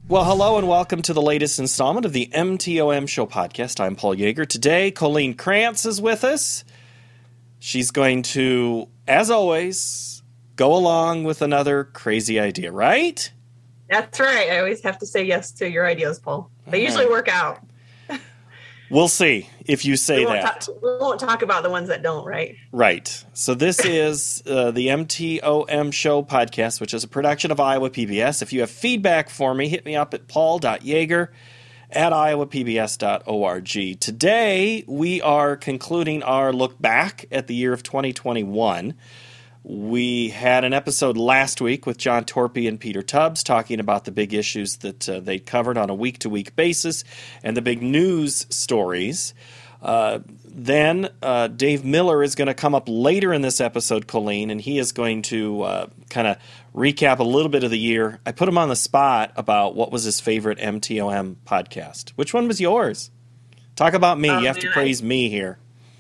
Well, hello and welcome to the latest installment of the MTOM Show podcast. I'm Paul Yeager. Today, Colleen Krantz is with us. She's going to, as always, go along with another crazy idea, right? That's right. I always have to say yes to your ideas, Paul. They usually work out. We'll see if you say that. We won't talk about the ones that don't, right? Right. So this is the MTOM Show podcast, which is a production of Iowa PBS. If you have feedback for me, hit me up at paul.yeager@iowapbs.org. Today, we are concluding our look back at the year of 2021. We had an episode last week with John Torpy and Peter Tubbs talking about the big issues that they covered on a week-to-week basis and the big news stories. Then Dave Miller is going to come up later in this episode, Colleen, and he is going to kind of recap a little bit of the year. I put him on the spot about what was his favorite MTOM podcast. Which one was yours? Talk about me. You have to praise me here.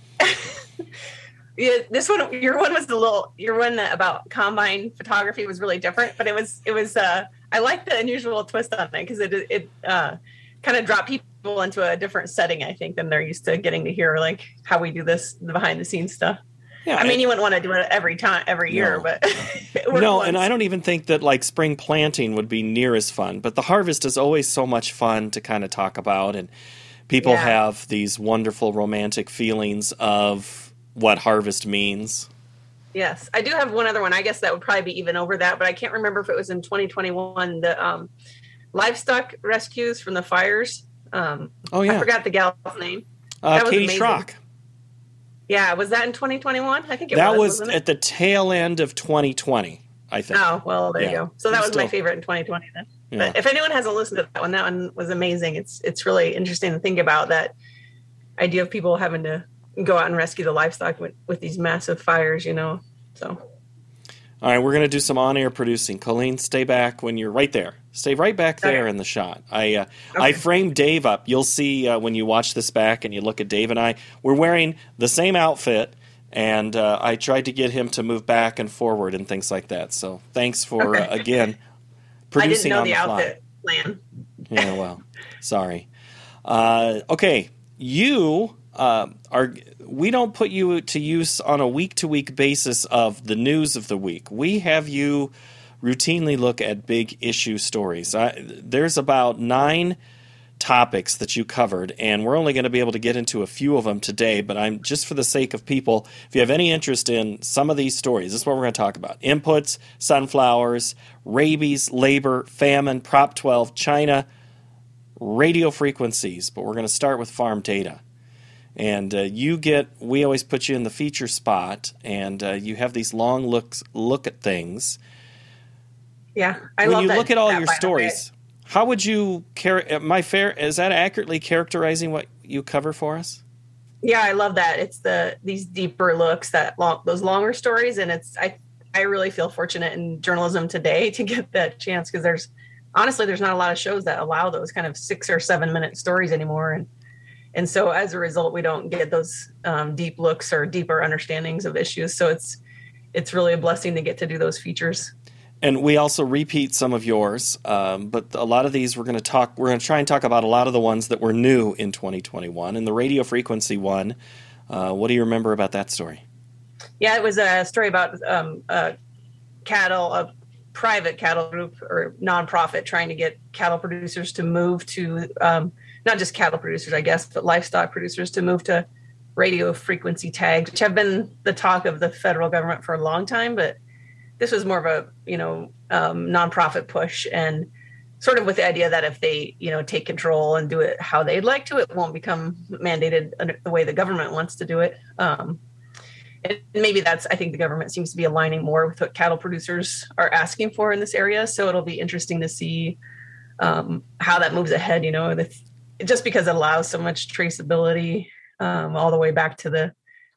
Yeah, your one about combine photography was really different, but it was I like the unusual twist on it because it kind of dropped people into a different setting, I think, than they're used to getting to hear, like how we do this, the behind the scenes stuff. Yeah, I mean, you wouldn't want to do it every year, but no, and I don't even think that like spring planting would be near as fun. But the harvest is always so much fun to kind of talk about, and people have these wonderful romantic feelings of what harvest means. Yes. I do have one other one. I guess that would probably be even over that, but I can't remember if it was in 2021, the livestock rescues from the fires. I forgot the gal's name. Katie Schrock. Yeah. Was that in 2021? I think that was at the tail end of 2020, I think. Oh, well, there you go. So that was my favorite in 2020 then. Yeah. But if anyone hasn't listened to that one was amazing. It's really interesting to think about that idea of people having to go out and rescue the livestock with these massive fires, so. All right, we're going to do some on-air producing. Colleen, stay back when you're right there. Stay right back there in the shot. I framed Dave up. You'll see when you watch this back and you look at Dave and I. We're wearing the same outfit, and I tried to get him to move back and forward and things like that. So thanks for, again, producing on the fly. I didn't know the outfit plan. Yeah, well, sorry. Okay, you... we don't put you to use on a week-to-week basis of the news of the week. We have you routinely look at big issue stories. There's about 9 topics that you covered, and we're only going to be able to get into a few of them today, but I'm just for the sake of people, if you have any interest in some of these stories, this is what we're going to talk about. Inputs, sunflowers, rabies, labor, famine, Prop 12, China, radio frequencies, but we're going to start with farm data. And we always put you in the feature spot, and you have these long look at things. Yeah, I love that. When you look at all your stories, how would you is that accurately characterizing what you cover for us? Yeah, I love that. It's these deeper looks, those longer stories, and I really feel fortunate in journalism today to get that chance because there's not a lot of shows that allow those kind of 6 or 7 minute stories anymore, and so as a result, we don't get those deep looks or deeper understandings of issues. So it's really a blessing to get to do those features. And we also repeat some of yours, but a lot of these we're going to try and talk about a lot of the ones that were new in 2021. And the radio frequency one, what do you remember about that story? Yeah, it was a story about a private cattle group or nonprofit trying to get cattle producers to move to not just cattle producers, I guess, but livestock producers to move to radio frequency tags, which have been the talk of the federal government for a long time. But this was more of a, nonprofit push, and sort of with the idea that if they, take control and do it how they'd like to, it won't become mandated the way the government wants to do it. And maybe I think the government seems to be aligning more with what cattle producers are asking for in this area. So it'll be interesting to see how that moves ahead, just because it allows so much traceability all the way back to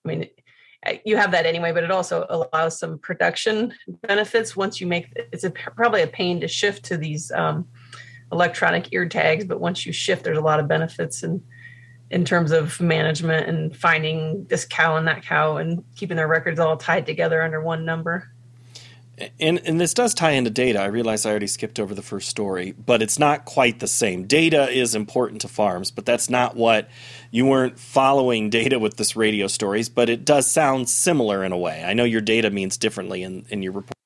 you have that anyway, but it also allows some production benefits once you probably a pain to shift to these electronic ear tags, but once you shift, there's a lot of benefits in terms of management and finding this cow and that cow and keeping their records all tied together under one number. And this does tie into data. I realize I already skipped over the first story, but it's not quite the same. Data is important to farms, but that's not what you weren't following data with this radio stories, but it does sound similar in a way. I know your data means differently in your report.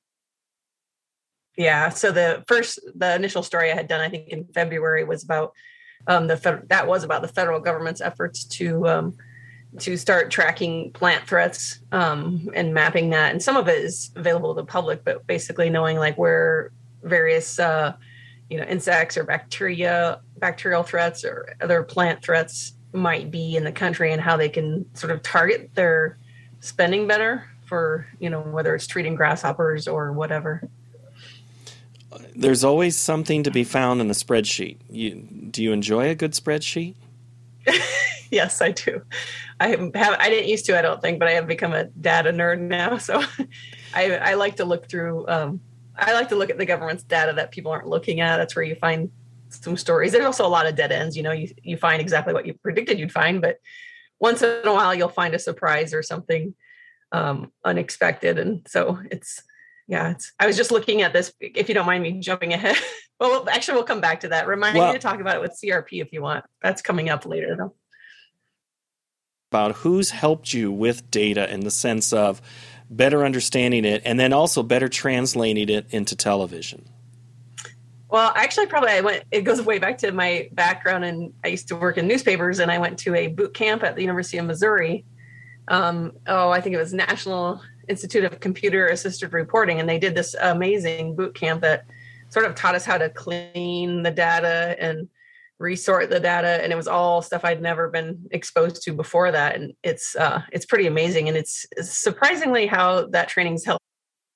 Yeah. So the initial story I had done, I think in February, was about the federal government's efforts to start tracking plant threats and mapping that. And some of it is available to the public, but basically knowing like where various insects or bacterial threats or other plant threats might be in the country, and how they can sort of target their spending better for whether it's treating grasshoppers or whatever. There's always something to be found in the spreadsheet. Do you enjoy a good spreadsheet? Yes, I do. I didn't used to, I don't think, but I have become a data nerd now. So I like to look through. I like to look at the government's data that people aren't looking at. That's where you find some stories. There's also a lot of dead ends. You find exactly what you predicted you'd find, but once in a while you'll find a surprise or something unexpected. And so I was just looking at this, if you don't mind me jumping ahead. Well, actually, we'll come back to that. Remind me to talk about it with CRP if you want. That's coming up later, though. About who's helped you with data in the sense of better understanding it and then also better translating it into television. Well, actually, it goes way back to my background, and I used to work in newspapers, and I went to a boot camp at the University of Missouri. I think it was National Institute of Computer Assisted Reporting, and they did this amazing boot camp that sort of taught us how to clean the data and resort the data, and it was all stuff I'd never been exposed to before that, and it's pretty amazing, and it's surprisingly how that training's helped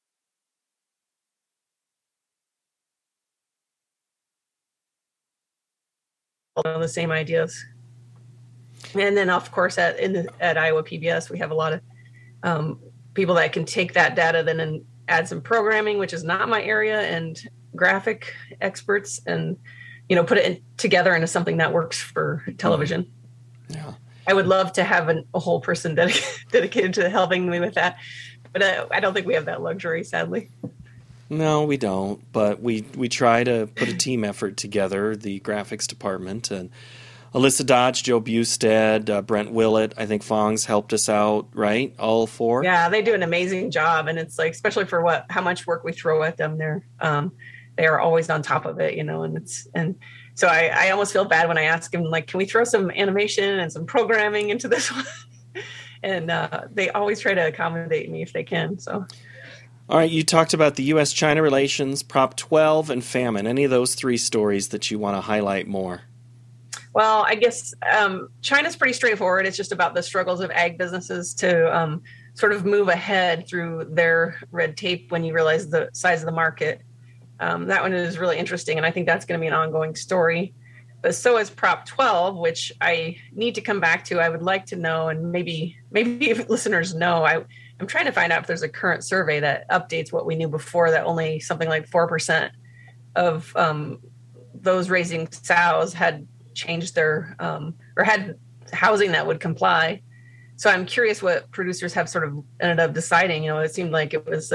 on the same ideas. And then of course at Iowa PBS we have a lot of people that can take that data then and add some programming, which is not my area, and graphic experts, and put it together into something that works for television. Yeah, I would love to have a whole person dedicated to helping me with that, but I don't think we have that luxury, sadly. No, we don't. But we try to put a team effort together. The graphics department and Alyssa Dodge, Joe Bustad, Brent Willett. I think Fong's helped us out, right? All four. Yeah, they do an amazing job, and it's like, especially for how much work we throw at them, they are always on top of it, and so I almost feel bad when I ask them, like, can we throw some animation and some programming into this one? And they always try to accommodate me if they can. So, all right, you talked about the U.S.-China relations, Prop 12, and famine. Any of those three stories that you want to highlight more? Well, I guess China's pretty straightforward. It's just about the struggles of ag businesses to sort of move ahead through their red tape when you realize the size of the market. That one is really interesting, and I think that's going to be an ongoing story. But so is Prop 12, which I need to come back to. I would like to know, and maybe if listeners know, I'm trying to find out if there's a current survey that updates what we knew before, that only something like 4% of those raising sows had changed their or had housing that would comply. So I'm curious what producers have sort of ended up deciding. It seemed like it was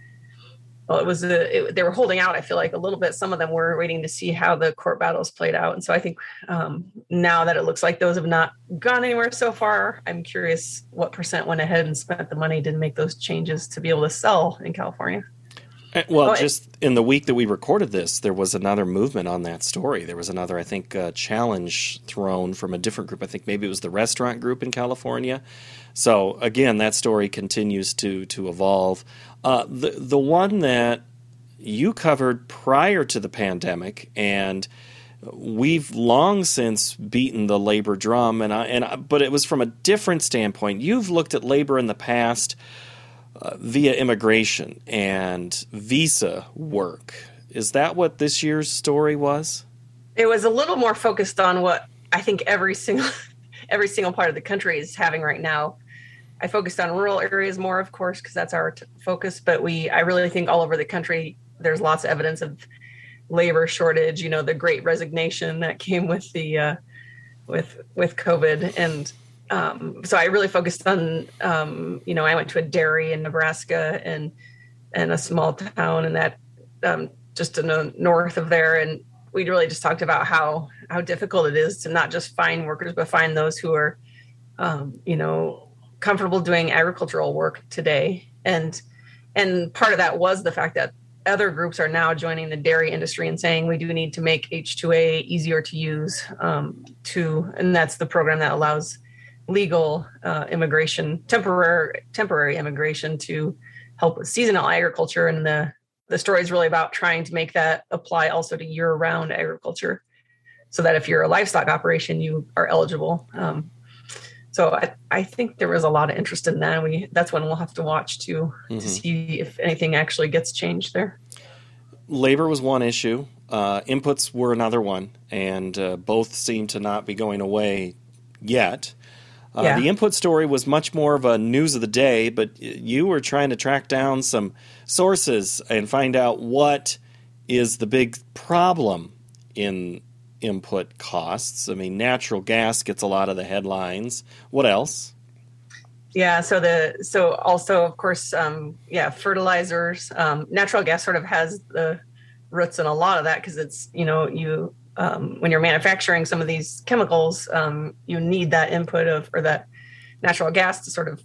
they were holding out, I feel like, a little bit. Some of them were waiting to see how the court battles played out. And so I think now that it looks like those have not gone anywhere so far, I'm curious what percent went ahead and spent the money to make those changes to be able to sell in California. Well, just in the week that we recorded this, there was another movement on that story. There was another, I think, challenge thrown from a different group. I think maybe it was the restaurant group in California. So, again, that story continues to evolve. The one that you covered prior to the pandemic, and we've long since beaten the labor drum, but it was from a different standpoint. You've looked at labor in the past via immigration and visa work. Is that what this year's story was? It was a little more focused on what I think every single part of the country is having right now. I focused on rural areas more, of course, because that's our focus. But I really think all over the country, there's lots of evidence of labor shortage. The Great Resignation that came with the with COVID, and so I really focused on. I went to a dairy in Nebraska, and in a small town, and that just in the north of there. And we really just talked about how difficult it is to not just find workers, but find those who are, comfortable doing agricultural work today. And part of that was the fact that other groups are now joining the dairy industry and saying we do need to make H2A easier to use, and that's the program that allows legal immigration, temporary immigration, to help with seasonal agriculture. And the story is really about trying to make that apply also to year-round agriculture, so that if you're a livestock operation, you are eligible. So I think there was a lot of interest in that. That's when we'll have to watch to see if anything actually gets changed there. Labor was one issue. Inputs were another one, and both seem to not be going away yet. The input story was much more of a news of the day, but you were trying to track down some sources and find out what is the big problem in input costs. I mean, natural gas gets a lot of the headlines. What else? Yeah, so also, of course, fertilizers. Natural gas sort of has the roots in a lot of that, because it's, when you're manufacturing some of these chemicals, you need that input or that natural gas to sort of,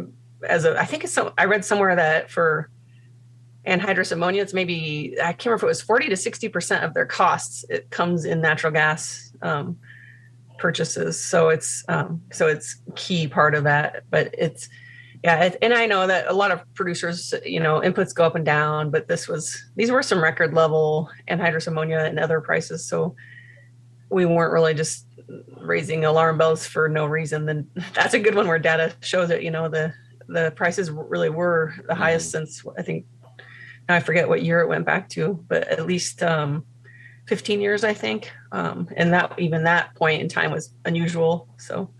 I read somewhere that for anhydrous ammonia, it's maybe, I can't remember if it was 40 to 60% of their costs, it comes in natural gas purchases. So it's key part of that, but and I know that a lot of producers, inputs go up and down, but these were some record level anhydrous ammonia and other prices. So we weren't really just raising alarm bells for no reason. Then that's a good one where data shows that, the prices really were the highest since, I think, now I forget what year it went back to, but at least 15 years, I think. And that point in time was unusual. So.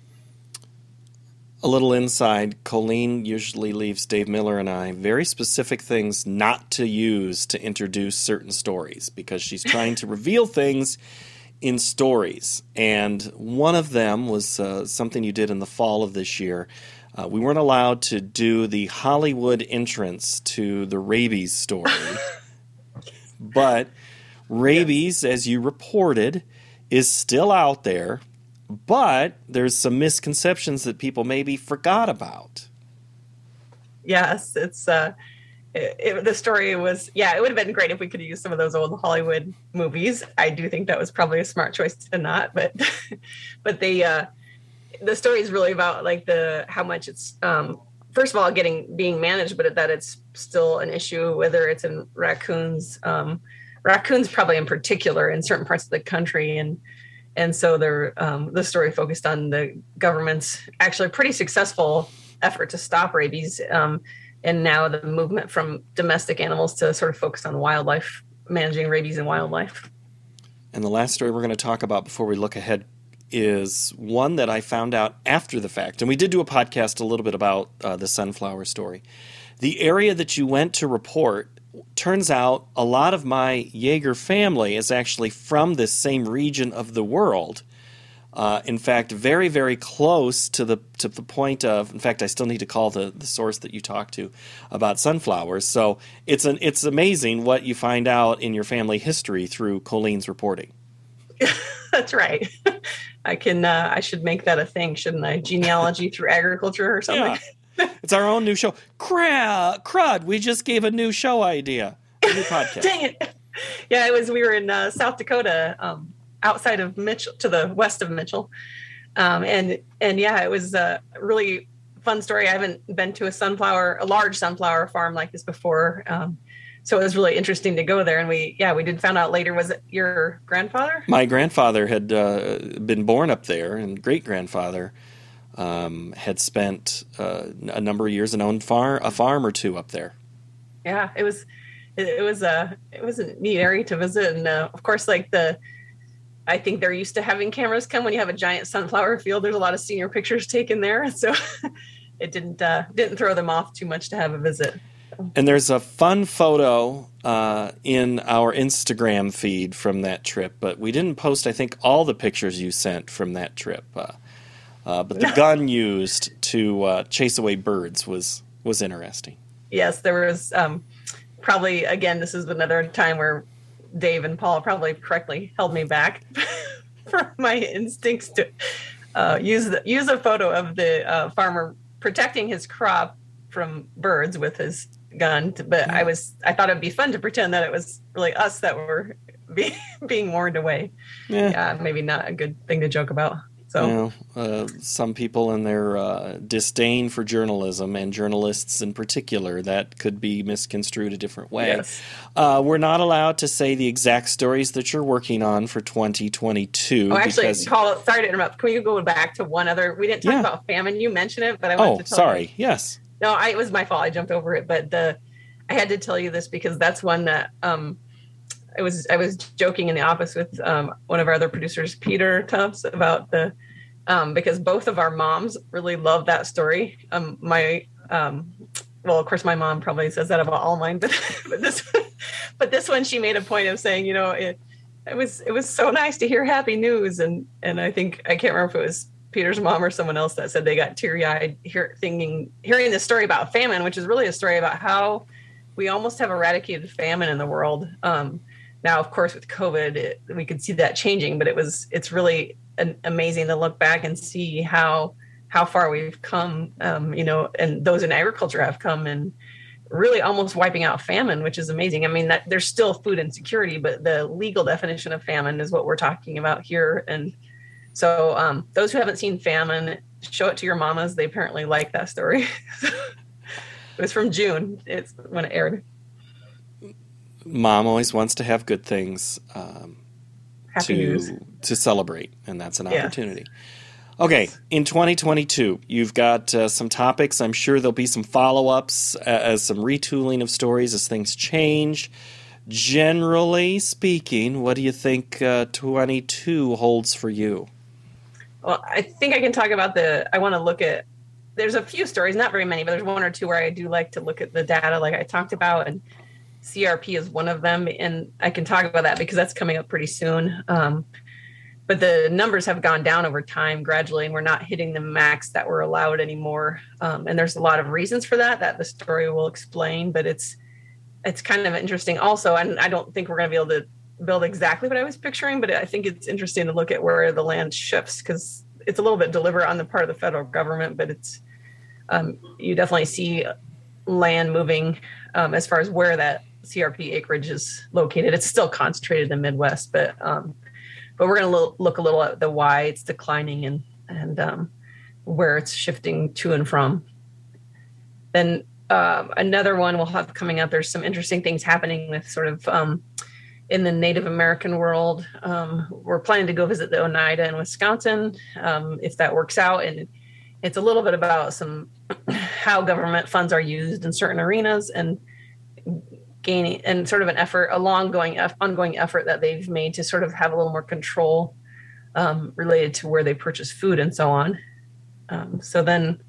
A little inside, Colleen usually leaves Dave Miller and I very specific things not to use to introduce certain stories, because she's trying to reveal things in stories. And one of them was something you did in the fall of this year. We weren't allowed to do the Hollywood entrance to the rabies story. But rabies, as you reported, is still out there. But there's some misconceptions that people maybe forgot about. Yes, it's the story was, it would have been great if we could use some of those old Hollywood movies. I do think that was probably a smart choice to not, but the story is really about how much it's first of all being managed, but that it's still an issue, whether it's in raccoons probably in particular in certain parts of the country. And so the story focused on the government's actually pretty successful effort to stop rabies, and now the movement from domestic animals to sort of focus on wildlife, managing rabies in wildlife. And the last story we're going to talk about before we look ahead is one that I found out after the fact. And we did do a podcast a little bit about the sunflower story. The area that you went to report, turns out a lot of my Jaeger family is actually from this same region of the world. In fact, very, very close to the point of, in fact, I still need to call the source that you talked to about sunflowers. So it's amazing what you find out in your family history through Colleen's reporting. That's right. I should make that a thing, shouldn't I? Genealogy through agriculture or something. Yeah. It's our own new show. Crud, we just gave a new show idea. A new podcast. Dang it. Yeah, we were in South Dakota, outside of Mitchell, to the west of Mitchell. And yeah, it was a really fun story. I haven't been to a large sunflower farm like this before. So it was really interesting to go there. And we did find out later, was it your grandfather? My grandfather had been born up there, and great-grandfather had spent a number of years and owned a farm or two up there. Yeah, it was a neat area to visit. And of course, I think they're used to having cameras come when you have a giant sunflower field. There's a lot of senior pictures taken there. So it didn't throw them off too much to have a visit. And there's a fun photo in our Instagram feed from that trip, but we didn't post, I think, all the pictures you sent from that trip. But the gun used to chase away birds was interesting. yes, there was probably, again, this is another time where Dave and Paul probably correctly held me back for my instincts to use a photo of the farmer protecting his crop from birds with his gun. But I thought it'd be fun to pretend that it was really us that were being warned away. Yeah, maybe not a good thing to joke about. So, some people in their disdain for journalism and journalists in particular, that could be misconstrued a different way. Yes. We're not allowed to say the exact stories that you're working on for 2022. Oh, actually, Paul, sorry to interrupt. Can we go back to one other? We didn't talk about famine. You mentioned it, but I wanted to tell you. Yes. No, it was my fault. I jumped over it, but I had to tell you this because that's one that I was joking in the office with one of our other producers, Peter Tubbs, about because both of our moms really love that story. Well, of course, my mom probably says that about all mine, but this one, she made a point of saying, it was so nice to hear happy news, and I think I can't remember if it was Peter's mom or someone else that said they got teary-eyed hearing this story about famine, which is really a story about how we almost have eradicated famine in the world. Now, of course, with COVID, we could see that changing, but it's really amazing to look back and see how far we've come, and those in agriculture have come, and really almost wiping out famine, which is amazing. I mean, there's still food insecurity, but the legal definition of famine is what we're talking about here. And so those who haven't seen Famine, show it to your mamas. They apparently like that story. It was from June. It's when it aired. Mom always wants to have good things Happy news to celebrate, and that's an opportunity. Okay, in 2022, you've got some topics. I'm sure there'll be some follow-ups, as some retooling of stories as things change. Generally speaking, what do you think 22 holds for you? Well, I think I can talk about I want to look at, there's a few stories, not very many, but there's one or two where I do like to look at the data like I talked about, and CRP is one of them, and I can talk about that because that's coming up pretty soon. But the numbers have gone down over time gradually, and we're not hitting the max that we're allowed anymore. And there's a lot of reasons for that the story will explain, but it's kind of interesting also. And I don't think we're going to be able to build exactly what I was picturing, but I think it's interesting to look at where the land shifts, because it's a little bit deliberate on the part of the federal government, but it's you definitely see land moving as far as where that CRP acreage is located. It's still concentrated in the Midwest, but we're going to look a little at the why it's declining and where it's shifting to and from. Then another one we'll have coming up. There's some interesting things happening with sort of in the Native American world. We're planning to go visit the Oneida in Wisconsin if that works out, and it's a little bit about how government funds are used in certain arenas and gaining and sort of ongoing effort that they've made to sort of have a little more control related to where they purchase food and so on. So then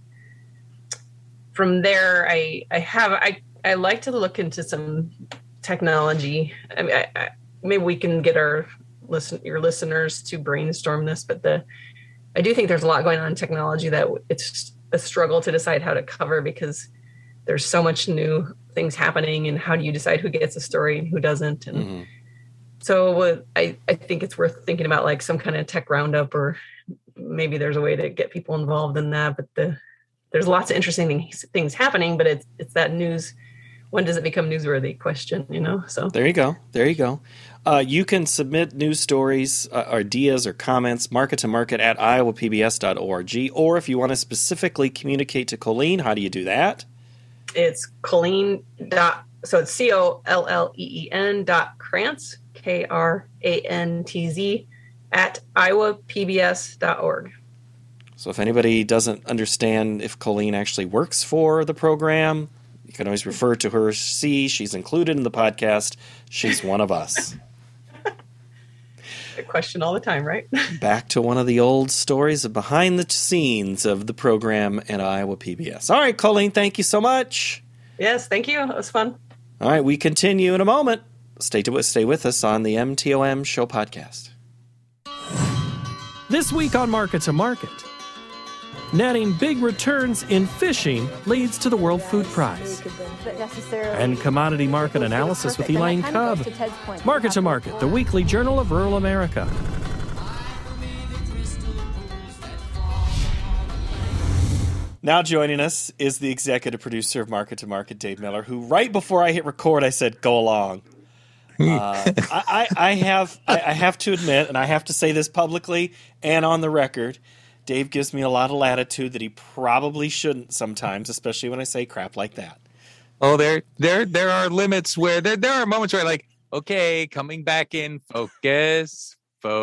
from there, I like to look into some technology. I mean, maybe we can get your listeners to brainstorm this, but I do think there's a lot going on in technology that it's a struggle to decide how to cover, because there's so much new things happening, and how do you decide who gets a story and who doesn't? And so I think it's worth thinking about, like some kind of tech roundup, or maybe there's a way to get people involved in that. But there's lots of interesting things happening, but it's that news. When does it become newsworthy question, So there you go. You can submit news stories, ideas, or comments, market2market@iowapbs.org. Or if you want to specifically communicate to Colleen, how do you do that? It's Colleen. So it's COLLEEN.Krantz, KRANTZ @iowapbs.org. So if anybody doesn't understand if Colleen actually works for the program, you can always refer to her. She's included in the podcast. She's one of us. A question all the time, right? Back to one of the old stories of behind the scenes of the program at Iowa PBS. All right, Colleen, thank you so much. Yes, thank you. It was fun. All right, we continue in a moment. Stay with us on the MTOM Show podcast. This week on Market to Market. Netting big returns in fishing leads to the World Food Prize. And commodity market analysis with Elaine Cubb. Market to Market, the weekly journal of rural America. Now joining us is the executive producer of Market to Market, Dave Miller, who right before I hit record, I said, go along. I have to admit, and I have to say this publicly and on the record, Dave gives me a lot of latitude that he probably shouldn't sometimes, especially when I say crap like that. Oh, there are limits where there are moments where like, okay, coming back in, focus.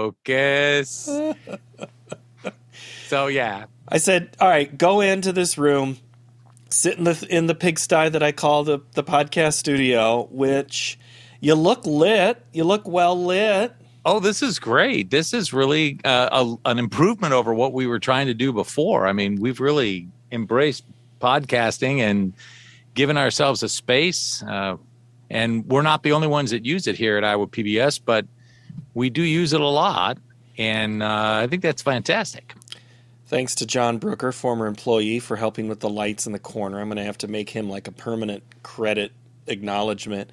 So yeah. I said, all right, go into this room, sit in the pigsty that I call the podcast studio, which you look lit, you look well lit. Oh, this is great. This is really an improvement over what we were trying to do before. I mean, we've really embraced podcasting and given ourselves a space. And we're not the only ones that use it here at Iowa PBS, but we do use it a lot. And I think that's fantastic. Thanks to John Brooker, former employee, for helping with the lights in the corner. I'm going to have to make him like a permanent credit acknowledgement.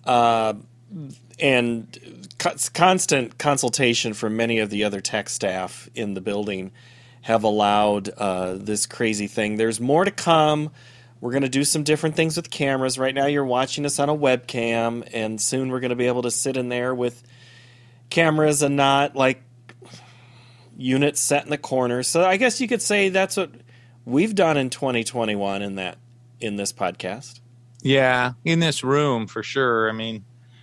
And constant consultation from many of the other tech staff in the building have allowed this crazy thing. There's more to come. We're going to do some different things with cameras. Right now you're watching us on a webcam, and soon we're going to be able to sit in there with cameras and not like units set in the corner. So I guess you could say that's what we've done in 2021 in this podcast. Yeah, in this room for sure. I mean,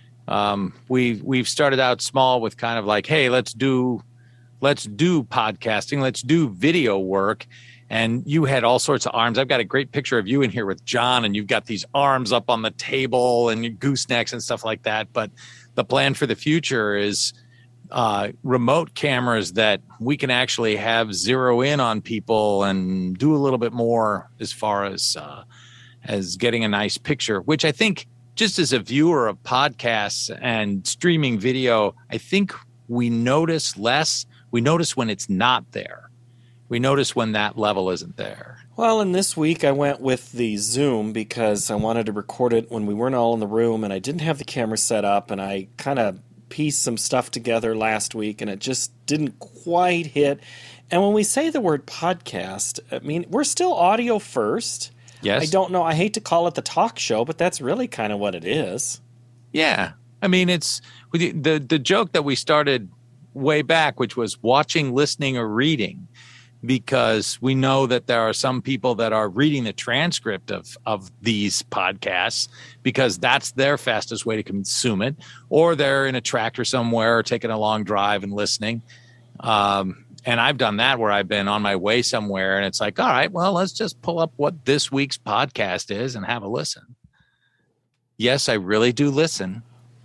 we've started out small with kind of like, hey, let's do podcasting, let's do video work. And you had all sorts of arms. I've got a great picture of you in here with John, and you've got these arms up on the table and your goosenecks and stuff like that. But the plan for the future is remote cameras that we can actually have zero in on people and do a little bit more as far as getting a nice picture, which I think just as a viewer of podcasts and streaming video, I think we notice less. We notice when it's not there. We notice when that level isn't there. Well, and this week I went with the Zoom because I wanted to record it when we weren't all in the room, and I didn't have the camera set up, and I kind of pieced some stuff together last week, and it just didn't quite hit. And when we say the word podcast, I mean, we're still audio first. Yes. I don't know. I hate to call it the talk show, but that's really kind of what it is. Yeah. I mean, it's the joke that we started way back, which was watching, listening, or reading, because we know that there are some people that are reading the transcript of these podcasts because that's their fastest way to consume it, or they're in a tractor somewhere or taking a long drive and listening. And I've done that where I've been on my way somewhere and it's like, all right, well, let's just pull up what this week's podcast is and have a listen. Yes, I really do listen.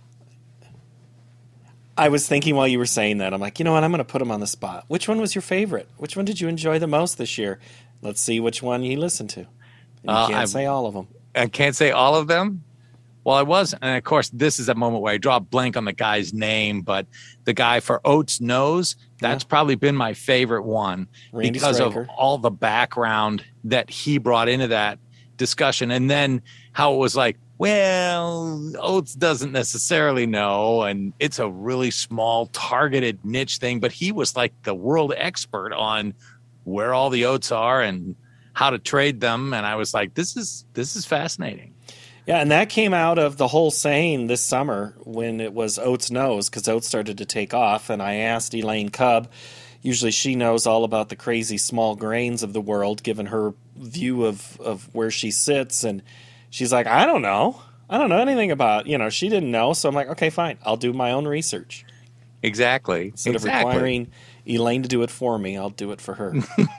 I was thinking while you were saying that, I'm like, you know what? I'm going to put him on the spot. Which one was your favorite? Which one did you enjoy the most this year? Let's see which one you listened to. You can't say all of them. I can't say all of them. Well, I was. And of course, this is a moment where I draw a blank on the guy's name, but the guy for Oats Knows, that's probably been my favorite one Randy because Stryker. of all the background that he brought into that discussion. And then how it was like, well, Oates doesn't necessarily know, and it's a really small targeted niche thing, but he was like the world expert on where all the oats are and how to trade them. And I was like, this is fascinating. Yeah, and that came out of the whole saying this summer when it was Oats Knows, because oats started to take off, and I asked Elaine Cubb. Usually she knows all about the crazy small grains of the world, given her view of where she sits, and she's like, I don't know anything about, she didn't know. So I'm like, okay, fine. I'll do my own research. Exactly. Instead of requiring Elaine to do it for me, I'll do it for her.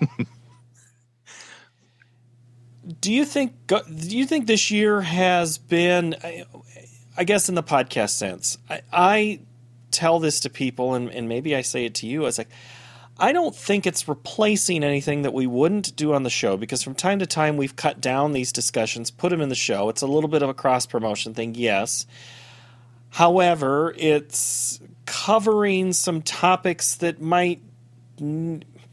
Do you think this year has been, I guess in the podcast sense, I tell this to people, and maybe I say it to you, it's like, I don't think it's replacing anything that we wouldn't do on the show, because from time to time we've cut down these discussions, put them in the show. It's a little bit of a cross-promotion thing, yes. However, it's covering some topics that might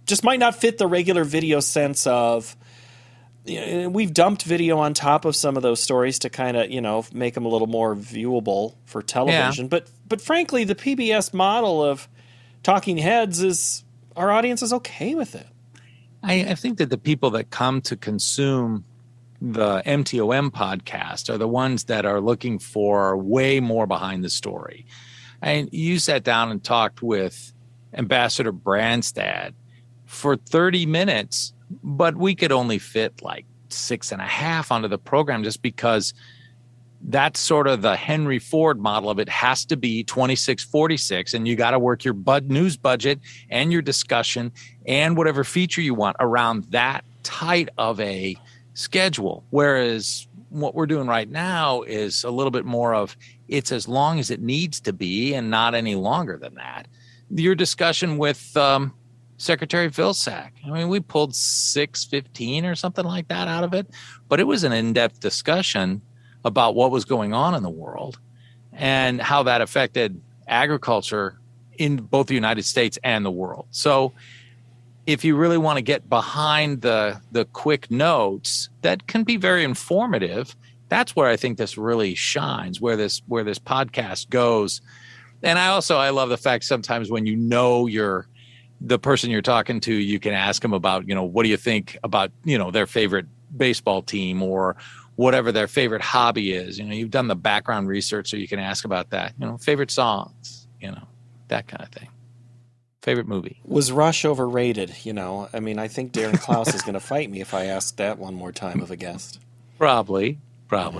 just might not fit the regular video sense of. We've dumped video on top of some of those stories to kind of, make them a little more viewable for television. Yeah. But frankly, the PBS model of talking heads is our audience is okay with it. I think that the people that come to consume the MTOM podcast are the ones that are looking for way more behind the story. And you sat down and talked with Ambassador Branstad for 30 minutes, but we could only fit like 6.5 onto the program just because that's sort of the Henry Ford model of it has to be 26:46, and you got to work your news budget and your discussion and whatever feature you want around that tight of a schedule. Whereas what we're doing right now is a little bit more of it's as long as it needs to be and not any longer than that. Your discussion with Secretary Vilsack, I mean, we pulled 6:15 or something like that out of it, but it was an in-depth discussion about what was going on in the world and how that affected agriculture in both the United States and the world. So if you really want to get behind the quick notes that can be very informative, that's where I think this really shines, where this podcast goes. And I love the fact sometimes when the person you're talking to, you can ask them about, what do you think about, their favorite baseball team or whatever their favorite hobby is. You've done the background research, so you can ask about that. Favorite songs, that kind of thing. Favorite movie. Was Rush overrated? I mean, I think Darren Klaus is going to fight me if I ask that one more time of a guest. Probably, but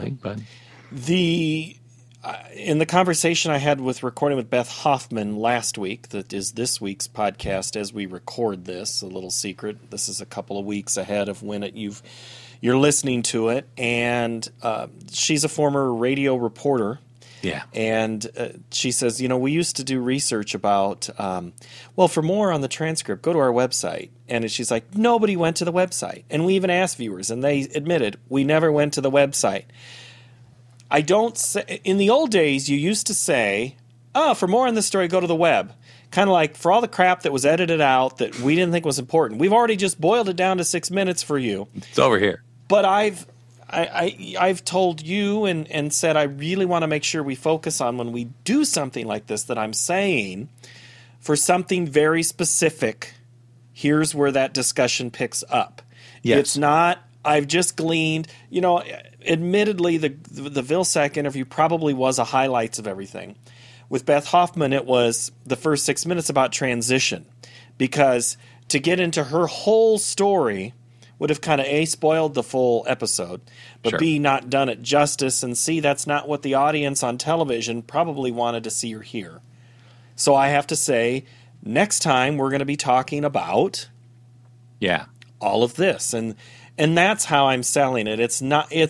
in the conversation I had recording with Beth Hoffman last week, that is this week's podcast as we record this, a little secret. This is a couple of weeks ahead of when you're listening to it, and she's a former radio reporter. Yeah. And she says, we used to do research about, for more on the transcript, go to our website. And she's like, nobody went to the website. And we even asked viewers, and they admitted, we never went to the website. I don't say, in the old days, you used to say, for more on this story, go to the web. Kind of like for all the crap that was edited out that we didn't think was important. We've already just boiled it down to 6 minutes for you. It's over here. But I've told you and said I really want to make sure we focus on when we do something like this that I'm saying for something very specific, here's where that discussion picks up. Yes. It's not, I've just gleaned, admittedly the Vilsack interview probably was a highlights of everything. With Beth Hoffman, it was the first 6 minutes about transition, because to get into her whole story would have kind of A, spoiled the full episode, but Sure. B, not done it justice, and C, that's not what the audience on television probably wanted to see or hear. So I have to say, next time we're going to be talking about all of this, and that's how I'm selling it. It's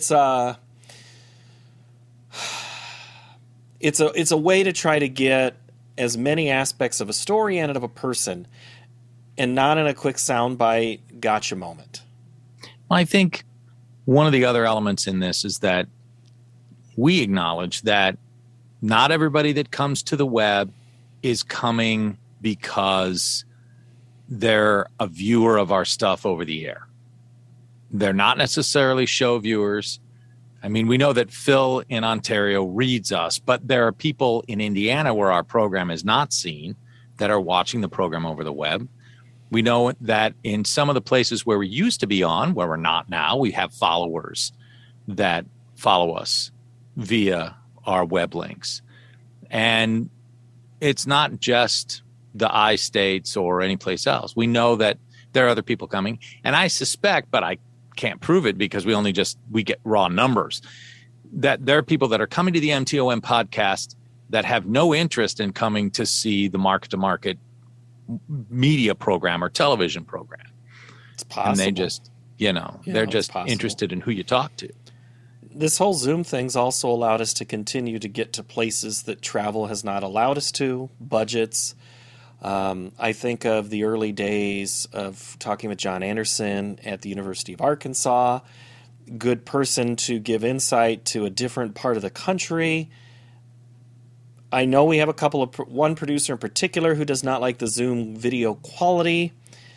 a way to try to get as many aspects of a story and of a person, and not in a quick soundbite gotcha moment. I think one of the other elements in this is that we acknowledge that not everybody that comes to the web is coming because they're a viewer of our stuff over the air. They're not necessarily show viewers. I mean, we know that Phil in Ontario reads us, but there are people in Indiana where our program is not seen that are watching the program over the web. We know that in some of the places where we used to be on, where we're not now, we have followers that follow us via our web links. And it's not just the I-States or any place else. We know that there are other people coming. And I suspect, but I can't prove it because we get raw numbers, that there are people that are coming to the MTOM podcast that have no interest in coming to see the market-to-market media program or television program. It's possible. And they just, they're just interested in who you talk to. This whole Zoom thing's also allowed us to continue to get to places that travel has not allowed us to, budgets. I think of the early days of talking with John Anderson at the University of Arkansas, good person to give insight to a different part of the country. I know we have one producer in particular who does not like the Zoom video quality,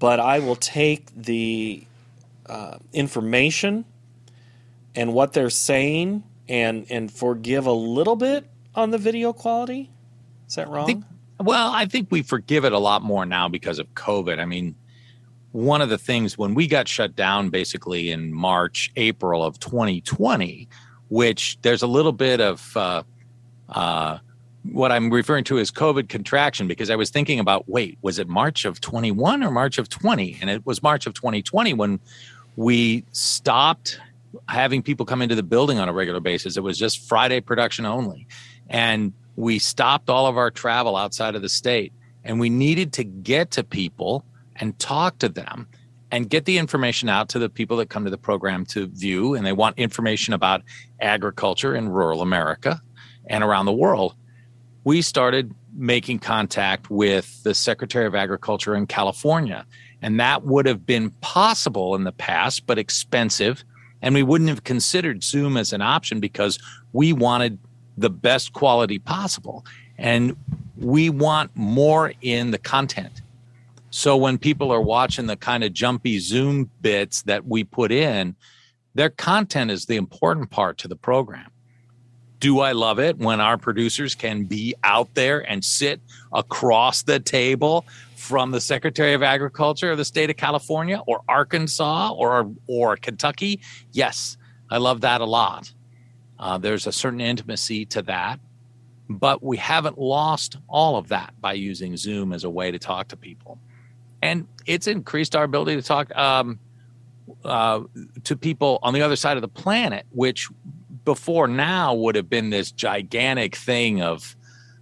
but I will take the information and what they're saying and forgive a little bit on the video quality. Is that wrong? I think we forgive it a lot more now because of COVID. I mean, one of the things when we got shut down basically in March, April of 2020, which there's a little bit of what I'm referring to as COVID contraction, because I was thinking about, wait, was it March of 21 or March of 20? And it was March of 2020 when we stopped having people come into the building on a regular basis. It was just Friday production only. And we stopped all of our travel outside of the state. And we needed to get to people and talk to them and get the information out to the people that come to the program to view. And they want information about agriculture in rural America and around the world. We started making contact with the Secretary of Agriculture in California. And that would have been possible in the past, but expensive. And we wouldn't have considered Zoom as an option because we wanted the best quality possible. And we want more in the content. So when people are watching the kind of jumpy Zoom bits that we put in, their content is the important part to the program. Do I love it when our producers can be out there and sit across the table from the Secretary of Agriculture of the state of California or Arkansas or Kentucky? Yes, I love that a lot. There's a certain intimacy to that, but we haven't lost all of that by using Zoom as a way to talk to people. And it's increased our ability to talk to people on the other side of the planet, which before now would have been this gigantic thing of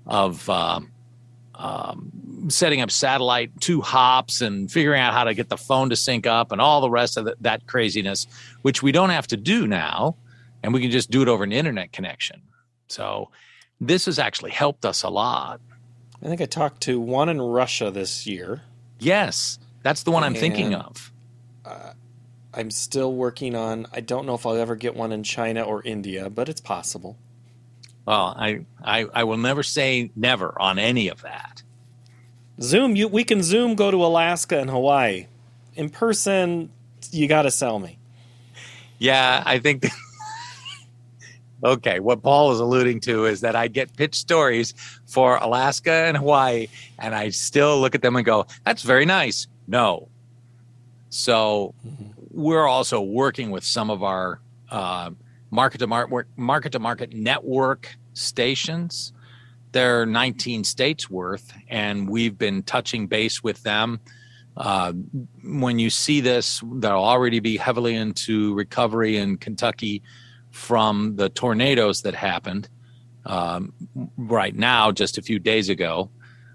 setting up satellite 2 hops and figuring out how to get the phone to sync up and all the rest of that craziness, which we don't have to do now. And we can just do it over an internet connection. So this has actually helped us a lot. I think I talked to one in Russia this year. Yes, that's the one I'm thinking of. I'm still working on, I don't know if I'll ever get one in China or India, but it's possible. Well, I will never say never on any of that. Zoom, we can Zoom go to Alaska and Hawaii. In person, you got to sell me. Yeah, I think... Okay, what Paul is alluding to is that I get pitch stories for Alaska and Hawaii, and I still look at them and go, that's very nice. No. So we're also working with some of our market-to-market network stations. They're 19 states worth, and we've been touching base with them. When you see this, they'll already be heavily into recovery in Kentucky from the tornadoes that happened right now, just a few days ago.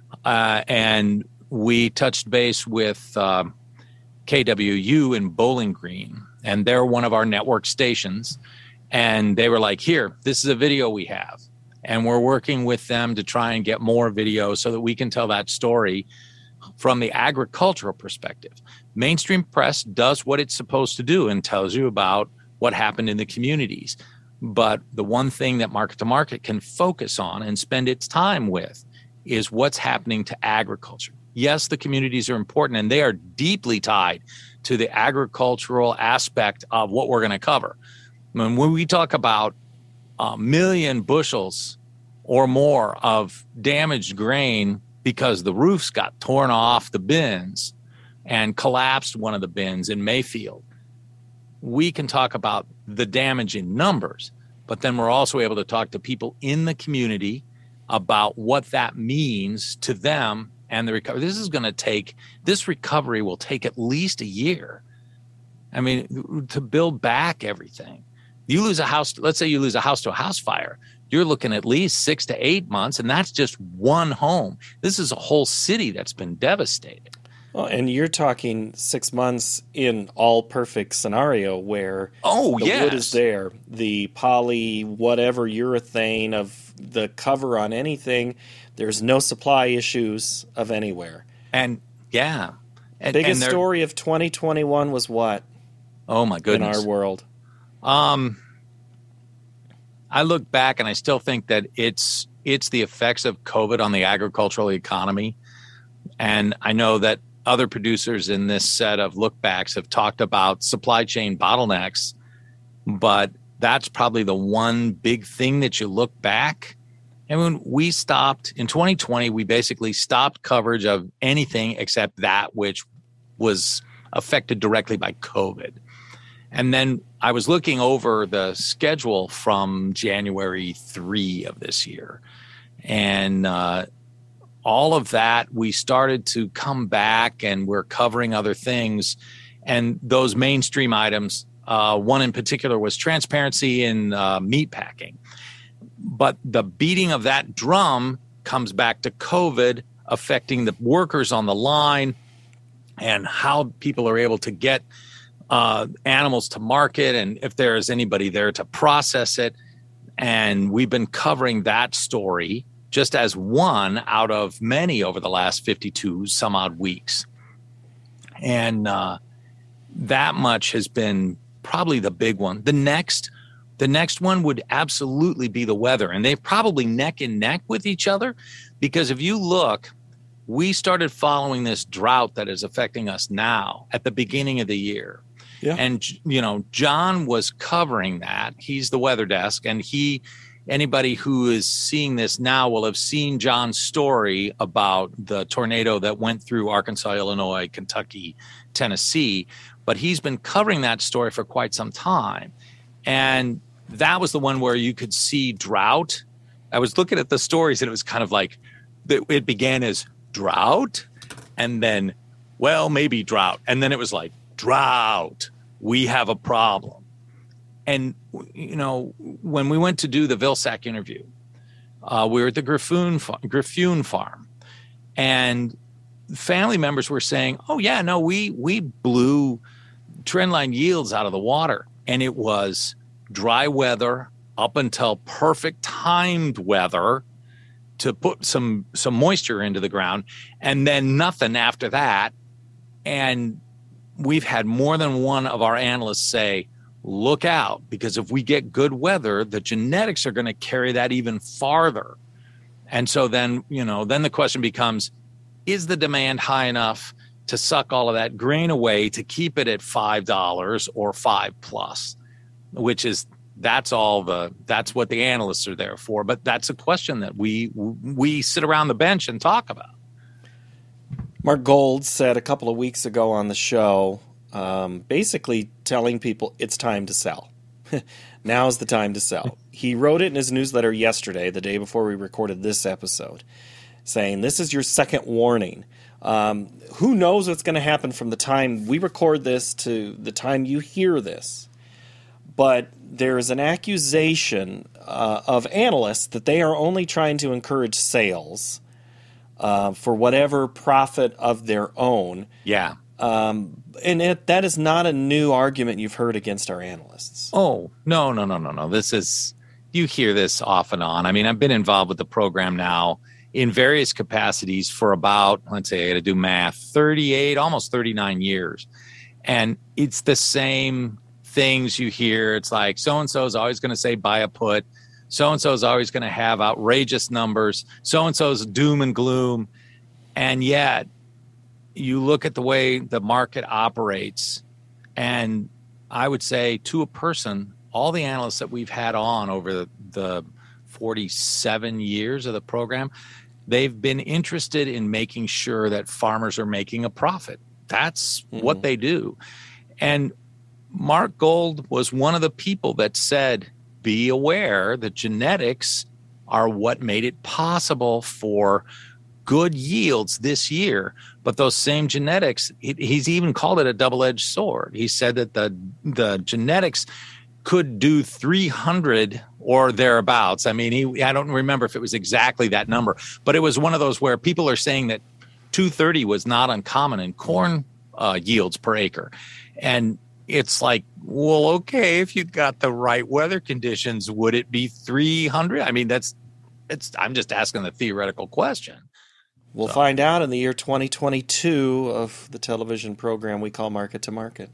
And we touched base with KWU in Bowling Green, and they're one of our network stations. And they were like, here, this is a video we have. And we're working with them to try and get more video so that we can tell that story from the agricultural perspective. Mainstream press does what it's supposed to do and tells you about what happened in the communities. But the one thing that Market to Market can focus on and spend its time with is what's happening to agriculture. Yes, the communities are important, and they are deeply tied to the agricultural aspect of what we're going to cover. When we talk about 1 million bushels or more of damaged grain because the roofs got torn off the bins and collapsed one of the bins in Mayfield, we can talk about the damage in numbers, but then we're also able to talk to people in the community about what that means to them and the recovery. This recovery will take at least a year. I mean, to build back everything. You lose a house, let's say you lose a house to a house fire, you're looking at least 6 to 8 months, and that's just one home. This is a whole city that's been devastated. Well, and you're talking 6 months in all perfect scenario where the wood is there, the poly, whatever urethane of the cover on anything, there's no supply issues of anywhere. And biggest story of 2021 was what? Oh my goodness. In our world. I look back and I still think that it's the effects of COVID on the agricultural economy. And I know that other producers in this set of lookbacks have talked about supply chain bottlenecks, but that's probably the one big thing that you look back. And when we stopped in 2020, we basically stopped coverage of anything except that which was affected directly by COVID. And then I was looking over the schedule from January 3 of this year. And all of that, we started to come back and we're covering other things. And those mainstream items, one in particular was transparency in meat packing. But the beating of that drum comes back to COVID affecting the workers on the line and how people are able to get animals to market and if there is anybody there to process it. And we've been covering that story just as one out of many over the last 52 some odd weeks. And that much has been probably the big one. The next one would absolutely be the weather. And they're probably neck and neck with each other because if you look, we started following this drought that is affecting us now at the beginning of the year. Yeah. And, you know, John was covering that. He's the weather desk. And anybody who is seeing this now will have seen John's story about the tornado that went through Arkansas, Illinois, Kentucky, Tennessee. But he's been covering that story for quite some time. And that was the one where you could see drought. I was looking at the stories and it was kind of like, it began as drought and then, well, maybe drought. And then it was like, drought, we have a problem. And, you know, when we went to do the Vilsack interview, we were at the Griffune farm and family members were saying, oh yeah, no, we blew trendline yields out of the water. And it was dry weather up until perfect timed weather to put some moisture into the ground and then nothing after that. And we've had more than one of our analysts say, look out, because if we get good weather, the genetics are going to carry that even farther. And so then, you know, then the question becomes, is the demand high enough to suck all of that grain away to keep it at $5 or $5+, which is, that's what the analysts are there for. But that's a question that we sit around the bench and talk about. Mark Gold said a couple of weeks ago on the show, basically telling people it's time to sell. Now's the time to sell. He wrote it in his newsletter yesterday, the day before we recorded this episode, saying this is your second warning. Who knows what's going to happen from the time we record this to the time you hear this. But there is an accusation of analysts that they are only trying to encourage sales for whatever profit of their own. Yeah. And that is not a new argument you've heard against our analysts. Oh, no. This is, you hear this off and on. I mean, I've been involved with the program now in various capacities for about, let's say, I got to do math, 38, almost 39 years. And it's the same things you hear. It's like, so-and-so is always going to say buy a put. So-and-so is always going to have outrageous numbers. So-and-so's doom and gloom. And yet you look at the way the market operates, and I would say to a person, all the analysts that we've had on over the 47 years of the program, they've been interested in making sure that farmers are making a profit. That's what they do. And Mark Gold was one of the people that said, be aware that genetics are what made it possible for good yields this year. But those same genetics, he's even called it a double-edged sword. He said that the genetics could do 300 or thereabouts. I mean, I don't remember if it was exactly that number, but it was one of those where people are saying that 230 was not uncommon in corn yields per acre. And it's like, well, okay, if you got the right weather conditions, would it be 300? I mean, I'm just asking the theoretical question. We'll find out in the year 2022 of the television program we call Market to Market.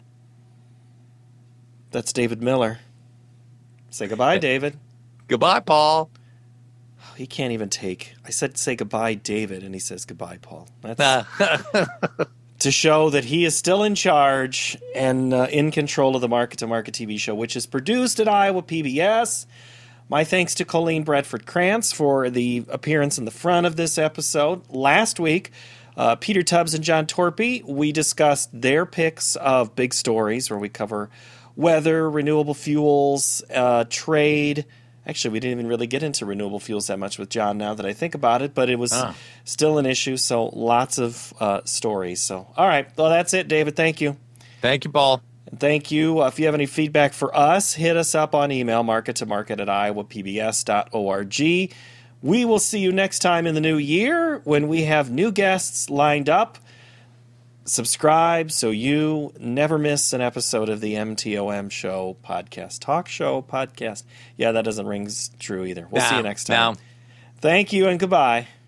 That's David Miller. Say goodbye, David. Goodbye, Paul. He can't even take. I said say goodbye, David, and he says goodbye, Paul. That's to show that he is still in charge and in control of the Market to Market TV show, which is produced at Iowa PBS. My thanks to Colleen Bradford Krantz for the appearance in the front of this episode. Last week, Peter Tubbs and John Torpy, we discussed their picks of big stories where we cover weather, renewable fuels, trade. Actually, we didn't even really get into renewable fuels that much with John now that I think about it, but it was still an issue, so lots of stories. So, all right. Well, that's it, David. Thank you. Thank you, Paul. And thank you. If you have any feedback for us, hit us up on email, markettomarket@iowapbs.org. We will see you next time in the new year when we have new guests lined up. Subscribe so you never miss an episode of the MTOM show podcast. Talk show podcast. Yeah, that doesn't ring true either. We'll see you next time. Thank you and goodbye.